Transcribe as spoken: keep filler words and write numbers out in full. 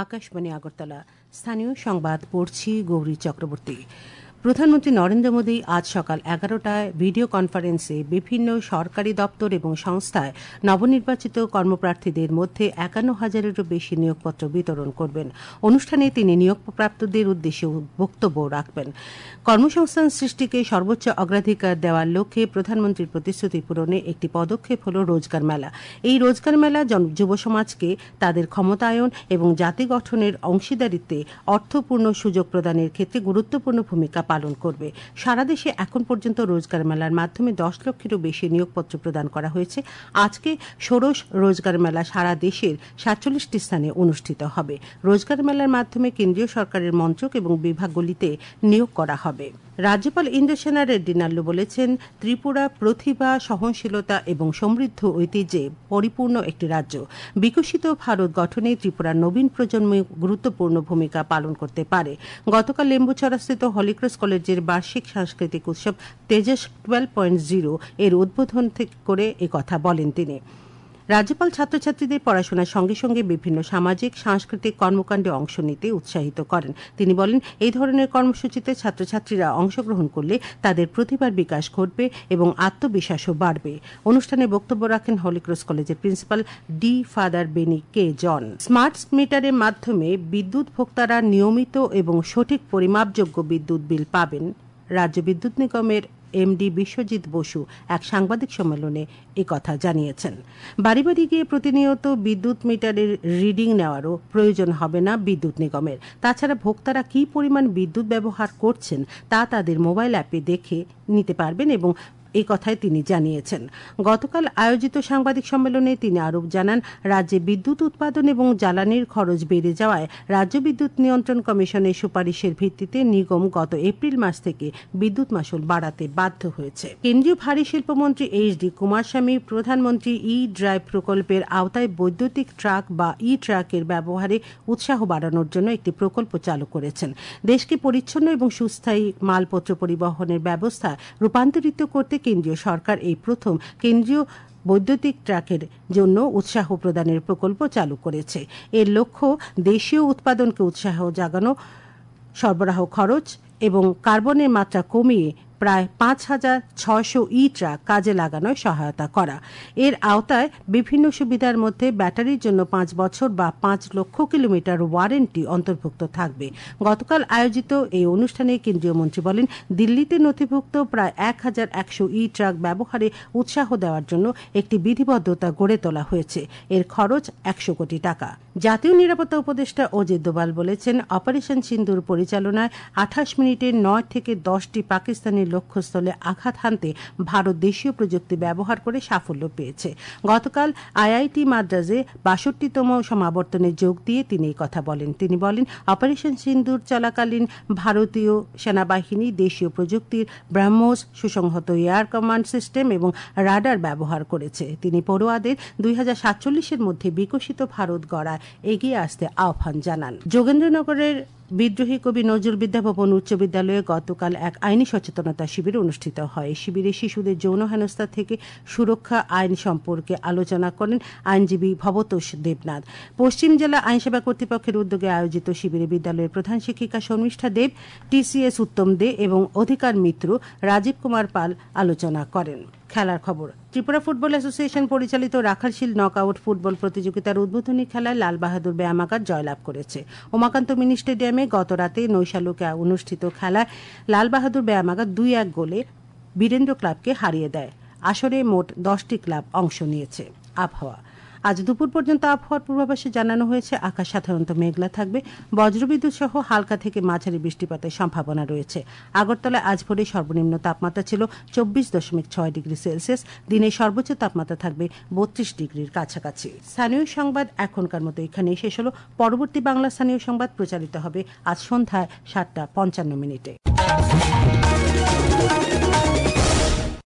আকাশবাণী আগরতলা। স্থানীয় সংবাদ পড়ছি গৌরী চক্রবর্তী। প্রধানমন্ত্রী নরেন্দ্র মোদী আজ সকাল এগারোটায় ভিডিও কনফারেন্সে বিভিন্ন সরকারি দপ্তর এবং সংস্থায় নবনির্বাচিত কর্মপ্রার্থীদের মধ্যে একান্ন হাজারেরও বেশি নিয়োগপত্র বিতরণ করবেন। অনুষ্ঠানে তিনি নিয়োগপ্রাপ্তদের উদ্দেশ্যে বক্তব্য রাখবেন। কর্মসংস্থান সৃষ্টিকে সর্বোচ্চ অগ্রাধিকার দেওয়ার লক্ষ্যে প্রধানমন্ত্রীর প্রতিশ্রুতি পূরণে একটি পদক্ষেপ হল রোজগার মেলা। এই রোজগার মেলা যুব সমাজকে তাদের ক্ষমতায়ন এবং জাতি গঠনের অংশীদারিত্বে অর্থপূর্ণ সুযোগ প্রদানের ক্ষেত্রে গুরুত্বপূর্ণ ভূমিকা পালন করবে। সারা দেশে এখন পর্যন্ত রোজগার মেলার মাধ্যমে দশ লক্ষেরও বেশি নিয়োগপত্র প্রদান করা হয়েছে। আজকে ষোড়শ রোজগার মেলা সারা দেশের সাতচল্লিশটি স্থানে অনুষ্ঠিত হবে। রোজগার মেলার মাধ্যমে কেন্দ্রীয় সরকারের মন্ত্রক এবং বিভাগগুলিতে নিয়োগ করা হবে। রাজ্যপাল ইন্দ্রসেনা রেড্ডি নাল্লু বলেছেন, ত্রিপুরা প্রতিভা, সহনশীলতা এবং সমৃদ্ধ ঐতিহ্যে পরিপূর্ণ একটি রাজ্য। বিকশিত ভারত গঠনে ত্রিপুরার নবীন প্রজন্ম গুরুত্বপূর্ণ ভূমিকা পালন করতে পারে। গতকাল লেম্বুচড়াস্থিত হলিক্রস কলেজের বার্ষিক সাংস্কৃতিক উৎসব তেজস টুয়েলভ পয়েন্ট জিরো এর উদ্বোধন করে একথা বলেন তিনি। রাজ্যপাল ছাত্রছাত্রীদের পড়াশোনার সঙ্গে সঙ্গে বিভিন্ন সামাজিক সাংস্কৃতিক কর্মকাণ্ডে অংশ নিতে উৎসাহিত করেন। তিনি বলেন, এই ধরনের কর্মসূচিতে ছাত্রছাত্রীরা অংশগ্রহণ করলে তাদের প্রতিভার বিকাশ ঘটবে এবং আত্মবিশ্বাসও বাড়বে। অনুষ্ঠানে বক্তব্য রাখেন হলিক্রস কলেজের প্রিন্সিপাল ডি father Benny K John. Smart মিটারের মাধ্যমে বিদ্যুৎ ভোক্তারা নিয়মিত এবং সঠিক পরিমাপযোগ্য বিদ্যুৎ বিল পাবেন। রাজ্য বিদ্যুৎ নিগমের এমডি বিশ্বজিৎ বসু এক সাংবাদিক সম্মেলনে একথা জানিয়েছেন। বাড়ি বাড়ি গিয়ে প্রতিনিয়ত বিদ্যুৎ মিটারের রিডিং নেওয়ারও প্রয়োজন হবে না বিদ্যুৎ নিগমের। তাছাড়া ভোক্তারা কী পরিমাণ বিদ্যুৎ ব্যবহার করছেন তা তাদের মোবাইল অ্যাপে দেখে নিতে পারবেন এবং এই কথায় তিনি জানিয়েছেন। গতকাল আয়োজিত সাংবাদিক সম্মেলনে তিনি আরও জানান, রাজ্যে বিদ্যুৎ উৎপাদন এবং জ্বালানির খরচ বেড়ে যাওয়ায় রাজ্য বিদ্যুৎ নিয়ন্ত্রণ কমিশনের সুপারিশের ভিত্তিতে নিগম গত এপ্রিল মাস থেকে বিদ্যুৎ মাশুল বাড়াতে বাধ্য হয়েছে। কেন্দ্রীয় ভারী শিল্পমন্ত্রী এইচ ডি কুমারস্বামী প্রধানমন্ত্রী ই ড্রাইভ প্রকল্পের আওতায় বৈদ্যুতিক ট্রাক বা ই ট্রাকের ব্যবহারে উৎসাহ বাড়ানোর জন্য একটি প্রকল্প চালু করেছেন। দেশকে পরিচ্ছন্ন এবং সুস্থায়ী মালপত্র পরিবহনের ব্যবস্থা রূপান্তরিত করতে কেন্দ্রীয় সরকার এই প্রথম কেন্দ্রীয় বৈদ্যুতিক ট্রাকের জন্য উৎসাহ প্রদানের প্রকল্প চালু করেছে। এর লক্ষ্য দেশীয় উৎপাদনকে উৎসাহ জাগানো, সরবরাহ খরচ এবং কার্বনের মাত্রা কমিয়ে প্রায় পাঁচ হাজার ছয়শো ই ট্রাক কাজে লাগানোয় সহায়তা করা। এর আওতায় বিভিন্ন সুবিধার মধ্যে ব্যাটারির জন্য পাঁচ বছর বা পাঁচ লক্ষ কিলোমিটার ওয়ারেন্টি অন্তর্ভুক্ত থাকবে। গতকাল আয়োজিত এই অনুষ্ঠানে কেন্দ্রীয় মন্ত্রী বলেন, দিল্লিতে নথিভুক্ত প্রায় এক হাজার একশো ই ট্রাক ব্যবহারে উৎসাহ দেওয়ার জন্য একটি বিধিবদ্ধতা গড়ে তোলা হয়েছে। এর খরচ একশো কোটি টাকা। জাতীয় নিরাপত্তা উপদেষ্টা অজিত দোভাল বলেছেন, অপারেশন সিন্দুর পরিচালনায় আঠাশ মিনিটে নয় থেকে দশটি পাকিস্তানের লক্ষ্যস্থলে আঘাত হানতে ভারত দেশীয় প্রযুক্তি ব্যবহার করে সাফল্য পেয়েছে। গতকাল আইআইটি মাদ্রাজে বাষট্টিতম সমাবর্তনে যোগ দিয়ে তিনি এই কথা বলেন। তিনি বলেন, অপারেশন সিন্দুর চলাকালীন ভারতীয় সেনাবাহিনী দেশীয় প্রযুক্তির ব্রহ্মোস, সুসংহত এয়ার কমান্ড সিস্টেম এবং রাডার ব্যবহার করেছে। তিনি পড়ুয়াদের দুই হাজার সাতচল্লিশের মধ্যে বিকশিত ভারত গড়ায় এগিয়ে আসতে আহ্বান জানান। যোগেন্দ্রনগরের বিদ্রোহী কবি নজরুল বিদ্যাভবন উচ্চ বিদ্যালয়ে গতকাল এক আইনি সচেতনতা শিবির অনুষ্ঠিত হয়। শিবিরে শিশুদের যৌন হেনস্থা থেকে সুরক্ষা আইন সম্পর্কে আলোচনা করেন আইনজীবী ভবতোষ দেবনাথ। পশ্চিম জেলা আইনসেবা কর্তৃপক্ষের উদ্যোগে আয়োজিত শিবিরে বিদ্যালয়ের প্রধান শিক্ষিকা শর্মিষ্ঠা দেব, টিসিএস উত্তম দে এবং অধিকার মিত্র রাজীব কুমার পাল আলোচনা করেন। খেলার খবর। ত্রিপুরা ফুটবল অ্যাসোসিয়েশন পরিচালিত রাখালশীল নকআউট ফুটবল প্রতিযোগিতার উদ্বোধনী খেলায় লালবাহাদুর ব্যায়ামাগার জয়লাভ করেছে। উমাকান্ত মিনি স্টেডিয়ামে গত রাতে নৈশালুকে অনুষ্ঠিত খেলায় লালবাহাদুর ব্যায়ামাগার দুই এক গোলে বীরেন্দ্র ক্লাবকে হারিয়ে দেয়। আসরে মোট দশটি ক্লাব অংশ নিয়েছে। আবহাওয়া। আজ দুপুর পর্যন্ত আবহাওয়ার পূর্বাভাসে জানানো হয়েছে, আকাশ সাধারণত মেঘলা থাকবে, বজ্রবিদ্যুৎ সহ হালকা থেকে মাঝারি বৃষ্টিপাতের সম্ভাবনা রয়েছে। আগরতলায় আজ ভোরে সর্বনিম্ন তাপমাত্রা ছিল চব্বিশ দশমিক ছয় ডিগ্রি সেলসিয়াস। দিনের সর্বোচ্চ তাপমাত্রা থাকবে বত্রিশ ডিগ্রির কাছাকাছি। স্থানীয় সংবাদ এখনকার মতো এখানেই শেষ হলো। পরবর্তী বাংলা স্থানীয় সংবাদ প্রচারিত হবে আজ সন্ধ্যায় সাতটা পঞ্চান্ন মিনিটে।